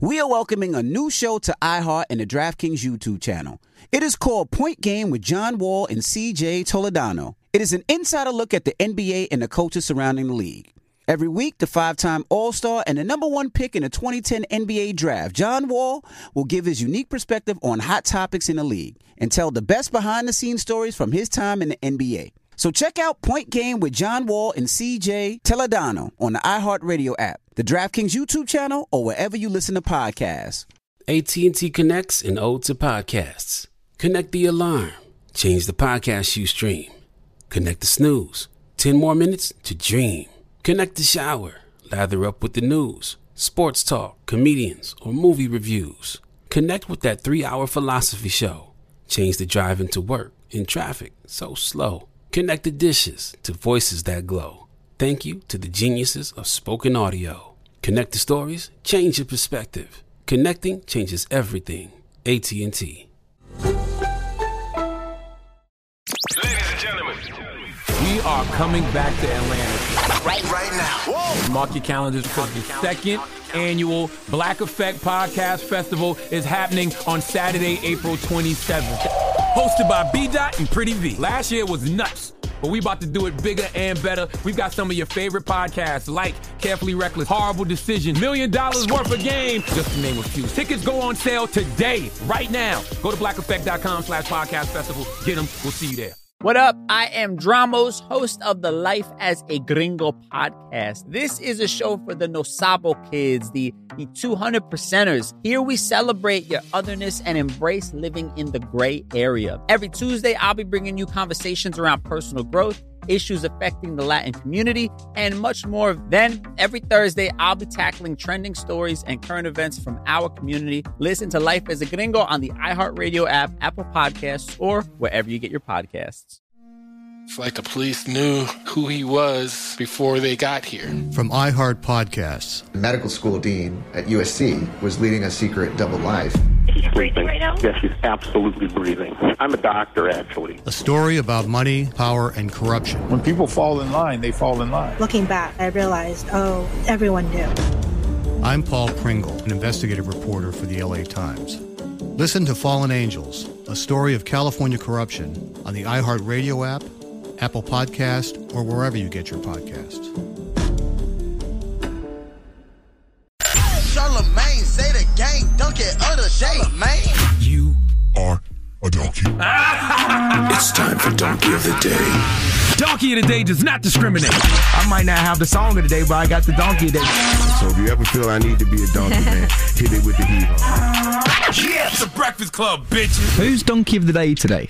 We are welcoming a new show to iHeart and the DraftKings YouTube channel. It is called Point Game with John Wall and CJ Toledano. It is an insider look at the NBA and the coaches surrounding the league. Every week, the 5-time All-Star and the number one pick in the 2010 NBA Draft, John Wall, will give his unique perspective on hot topics in the league and tell the best behind-the-scenes stories from his time in the NBA. So check out Point Game with John Wall and CJ Toledano on the iHeartRadio app, the DraftKings YouTube channel, or wherever you listen to podcasts. AT&T connects an ode to podcasts. Connect the alarm. Change the podcast you stream. Connect the snooze. 10 more minutes to dream. Connect the shower. Lather up with the news, sports talk, comedians, or movie reviews. Connect with that 3-hour philosophy show. Change the drive into work in traffic so slow. Connect the dishes to voices that glow. Thank you to the geniuses of spoken audio. Connect the stories, change your perspective. Connecting changes everything. AT&T. Ladies and gentlemen, we are coming back to Atlanta right now. Whoa. Mark your calendars because the second annual Black Effect Podcast Festival is happening on Saturday, April 27th. Hosted by B-Dot and Pretty V. Last year was nuts, but we about to do it bigger and better. We've got some of your favorite podcasts like Carefully Reckless, Horrible Decision, $1 Million Worth of Game, just to name a few. Tickets go on sale today, right now. Go to blackeffect.com/podcast festival. Get them. We'll see you there. What up? I am Dramos, host of the Life as a Gringo podcast. This is a show for the No Sabo kids, the 200%ers. Here we celebrate your otherness and embrace living in the gray area. Every Tuesday, I'll be bringing you conversations around personal growth, issues affecting the Latin community, and much more. Then, every Thursday, I'll be tackling trending stories and current events from our community. Listen to Life as a Gringo on the iHeartRadio app, Apple Podcasts, or wherever you get your podcasts. It's like the police knew who he was before they got here. From iHeart Podcasts. The medical school dean at USC was leading a secret double life. He's breathing right now? Yes, he's absolutely breathing. I'm a doctor, actually. A story about money, power, and corruption. When people fall in line, they fall in line. Looking back, I realized, everyone knew. I'm Paul Pringle, an investigative reporter for the LA Times. Listen to Fallen Angels, a story of California corruption on the iHeartRadio app, Apple Podcast, or wherever you get your podcasts. Charlamagne, say the gang, dunk it other day, man. You are a donkey. It's time for Donkey of the Day. Donkey of the Day does not discriminate. I might not have the song of the day, but I got the Donkey of the Day. So if you ever feel I need to be a donkey, man, hit it with the hero. Yeah, it's the Breakfast Club, bitches. Who's Donkey of the Day today?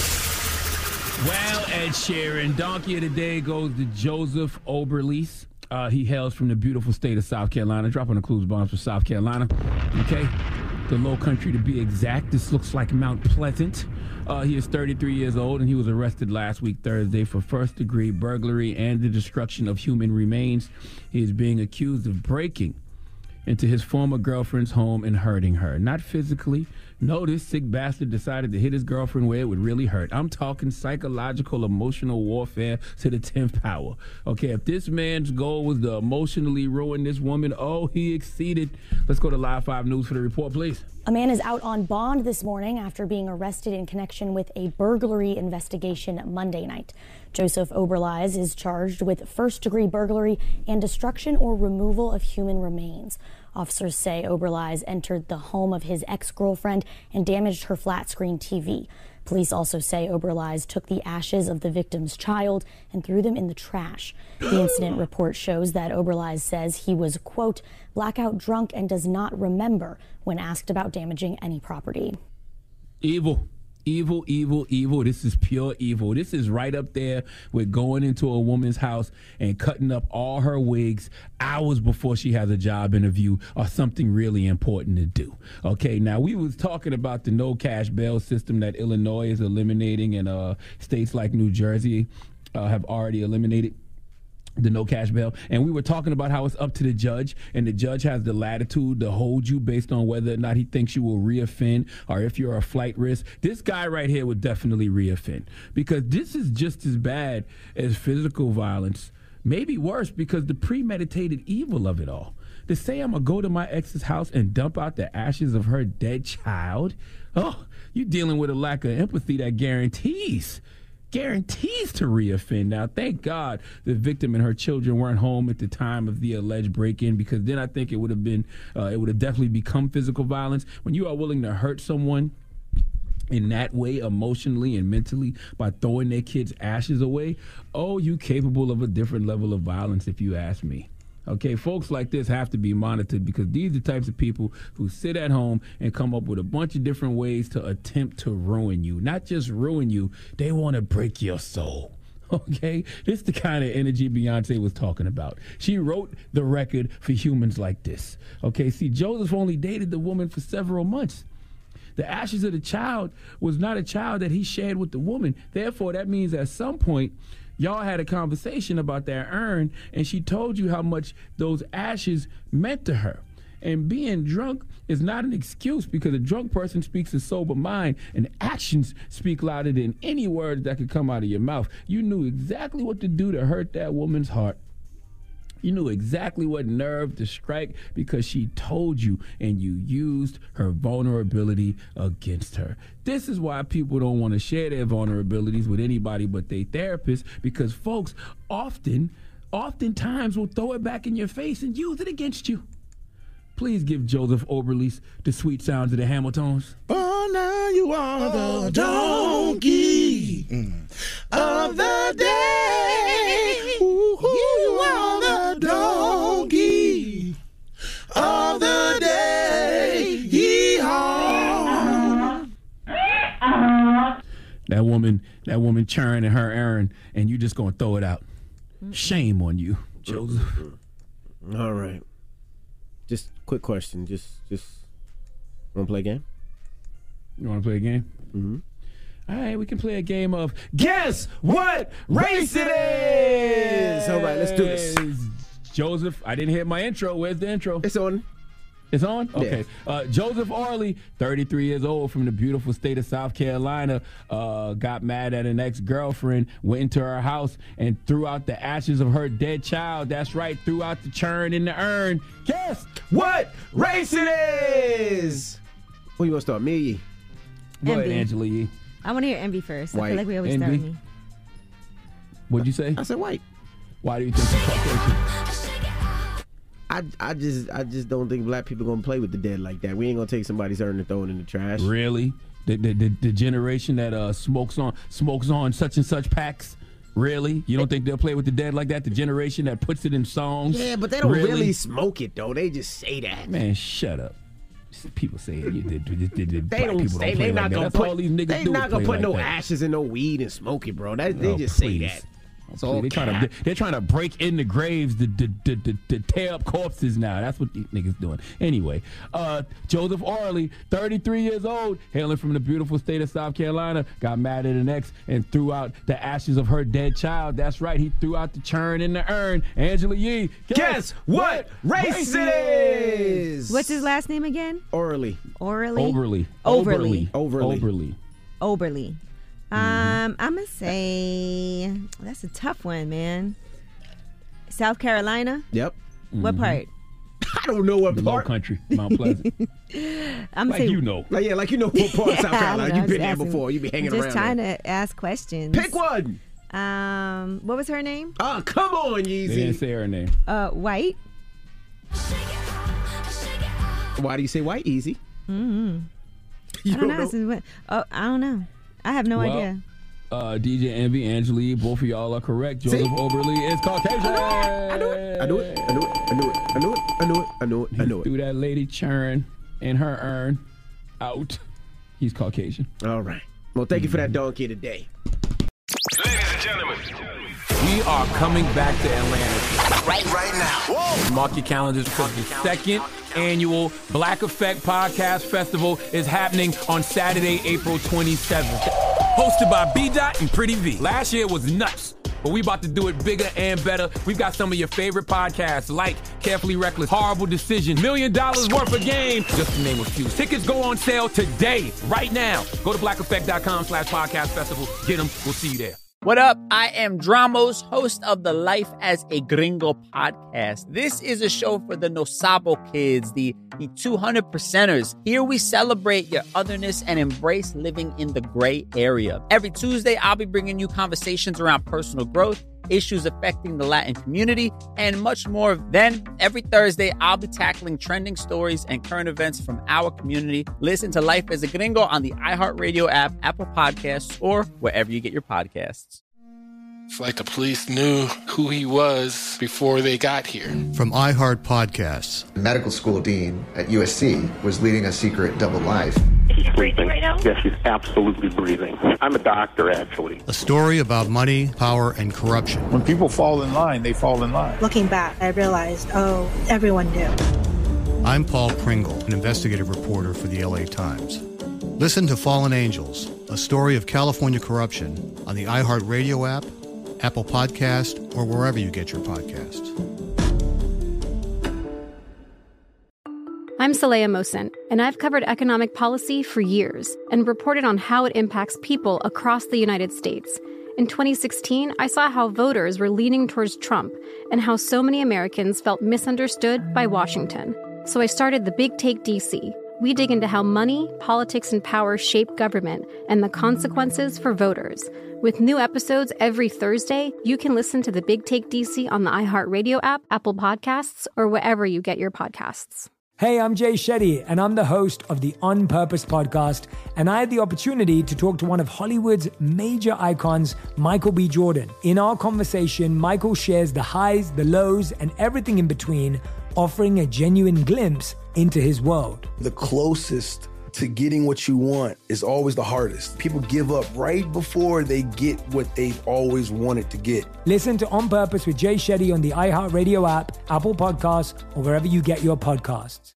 Well, Ed Sheeran, Donkey of the Day goes to Joseph Oberlease. He hails from the beautiful state of South Carolina. Dropping the clues bombs for South Carolina. Okay? The low country to be exact. This looks like Mount Pleasant. He is 33 years old, and he was arrested last week, Thursday, for first-degree burglary and the destruction of human remains. He is being accused of breaking into his former girlfriend's home and hurting her. Not physically. No, this sick bastard decided to hit his girlfriend where it would really hurt. I'm talking psychological, emotional warfare to the 10th power. Okay, if this man's goal was to emotionally ruin this woman, he exceeded. Let's go to Live 5 News for the report, please. A man is out on bond this morning after being arrested in connection with a burglary investigation Monday night. Joseph Oberleise is charged with first-degree burglary and destruction or removal of human remains. Officers say Oberleise entered the home of his ex-girlfriend and damaged her flat-screen TV. Police also say Oberleise took the ashes of the victim's child and threw them in the trash. The incident report shows that Oberleise says he was, quote, blackout drunk and does not remember when asked about damaging any property. Evil. Evil, evil, evil. This is pure evil. This is right up there with going into a woman's house and cutting up all her wigs hours before she has a job interview or something really important to do. Okay, now we was talking about the no cash bail system that Illinois is eliminating, and states like New Jersey have already eliminated the no cash bail, and we were talking about how it's up to the judge, and the judge has the latitude to hold you based on whether or not he thinks you will reoffend or if you're a flight risk. This guy right here would definitely reoffend, because this is just as bad as physical violence, maybe worse, because the premeditated evil of it all. To say I'm going to go to my ex's house and dump out the ashes of her dead child? Oh, you're dealing with a lack of empathy that guarantees to reoffend. Now, thank God the victim and her children weren't home at the time of the alleged break-in, because then I think it would have definitely become physical violence. When you are willing to hurt someone in that way, emotionally and mentally, by throwing their kids' ashes away, you capable of a different level of violence, if you ask me. Okay, folks like this have to be monitored, because these are the types of people who sit at home and come up with a bunch of different ways to attempt to ruin you. Not just ruin you, they want to break your soul. Okay, this is the kind of energy Beyonce was talking about. She wrote the record for humans like this. Okay, see, Joseph only dated the woman for several months. The ashes of the child was not a child that he shared with the woman. Therefore, that means at some point, y'all had a conversation about that urn, and she told you how much those ashes meant to her. And being drunk is not an excuse, because a drunk person speaks a sober mind, and actions speak louder than any words that could come out of your mouth. You knew exactly what to do to hurt that woman's heart. You knew exactly what nerve to strike, because she told you, and you used her vulnerability against her. This is why people don't want to share their vulnerabilities with anybody but their therapist, because folks oftentimes will throw it back in your face and use it against you. Please give Joseph Oberle the sweet sounds of the Hamiltons. Oh, now you are the donkey of the day. Ooh, you are the donkey of the day. Yee-haw. That woman churning her errand, and you just gonna throw it out. Shame on you, Joseph. All right. Just quick question. Just want to play a game? You want to play a game? Mm-hmm. All right, we can play a game of Guess What Race It Is? All right, let's do this. Joseph, I didn't hit my intro. Where's the intro? It's on. It's on? Okay. Yeah. Joseph Oberle, 33 years old, from the beautiful state of South Carolina, got mad at an ex-girlfriend, went into her house, and threw out the ashes of her dead child. That's right, threw out the churn in the urn. Guess what race it is? Who you want to start, me or Yee? Go ahead, Angela Yee. I want to hear Envy first. White. I feel like we always Envy? start with me. What'd you say? I said white. Why do you think she's Caucasian? I just don't think black people gonna play with the dead like that. We ain't gonna take somebody's urn and throw it in the trash. Really? The generation that smokes on such and such packs? Really? You don't think they'll play with the dead like that? The generation that puts it in songs? Yeah, but they don't really smoke it though. They just say that. Man, shut up. People say it. They don't say. They're not gonna put no ashes in no weed and smoke it, bro. They just say that. So they're trying to break in the graves to tear up corpses now. That's what these niggas doing. Anyway, Joseph Oberle, 33 years old, hailing from the beautiful state of South Carolina, got mad at an ex and threw out the ashes of her dead child. That's right, he threw out the churn in the urn. Angela Yee, guess what race it is? What's his last name again? Oberle. I'm gonna say that's a tough one, man. South Carolina. Yep. What part? I don't know what the part. Low country, Mount Pleasant. I'm like, you know. Like you know what part of South Carolina. You've been there before. You be hanging around. Just trying to ask questions. Pick one. What was her name? Oh, come on, Yeezy. They didn't say her name. White. Why do you say white, Easy? Mm-hmm. I don't know. I don't know. I have no idea. DJ Envy, Angela Yee, both of y'all are correct. Joseph Oberle is Caucasian. I knew it. He threw that lady churn in her urn out. He's Caucasian. All right. Well, thank you for that donkey today. Ladies and gentlemen, we are coming back to Atlanta Right now. Whoa. Mark your calendars because the second annual Black Effect Podcast Festival is happening on Saturday, April 27th. Hosted by B-Dot and Pretty V. Last year was nuts, but we about to do it bigger and better. We've got some of your favorite podcasts like Carefully Reckless, Horrible Decision, $1 Million Worth of Game, just to name a few. Tickets go on sale today, right now. Go to blackeffect.com/podcast festival. Get them. We'll see you there. What up? I am Dramos, host of the Life as a Gringo podcast. This is a show for the No Sabo kids, the 200%ers. Here we celebrate your otherness and embrace living in the gray area. Every Tuesday, I'll be bringing you conversations around personal growth, issues affecting the Latin community, and much more. Then, every Thursday, I'll be tackling trending stories and current events from our community. Listen to Life as a Gringo on the iHeartRadio app, Apple Podcasts, or wherever you get your podcasts. It's like the police knew who he was before they got here. From iHeart Podcasts. The medical school dean at USC was leading a secret double life. She's breathing right now? Yes, she's absolutely breathing. I'm a doctor, actually. A story about money, power, and corruption. When people fall in line, they fall in line. Looking back, I realized, everyone knew. I'm Paul Pringle, an investigative reporter for the LA Times. Listen to Fallen Angels, a story of California corruption on the iHeartRadio app, Apple Podcast, or wherever you get your podcasts. I'm Saleha Mohsin, and I've covered economic policy for years and reported on how it impacts people across the United States. In 2016, I saw how voters were leaning towards Trump and how so many Americans felt misunderstood by Washington. So I started The Big Take DC. We dig into how money, politics, and power shape government and the consequences for voters. With new episodes every Thursday, you can listen to The Big Take DC on the iHeartRadio app, Apple Podcasts, or wherever you get your podcasts. Hey, I'm Jay Shetty, and I'm the host of the On Purpose podcast, and I had the opportunity to talk to one of Hollywood's major icons, Michael B. Jordan. In our conversation, Michael shares the highs, the lows, and everything in between, offering a genuine glimpse into his world. The closest to getting what you want is always the hardest. People give up right before they get what they've always wanted to get. Listen to On Purpose with Jay Shetty on the iHeartRadio app, Apple Podcasts, or wherever you get your podcasts.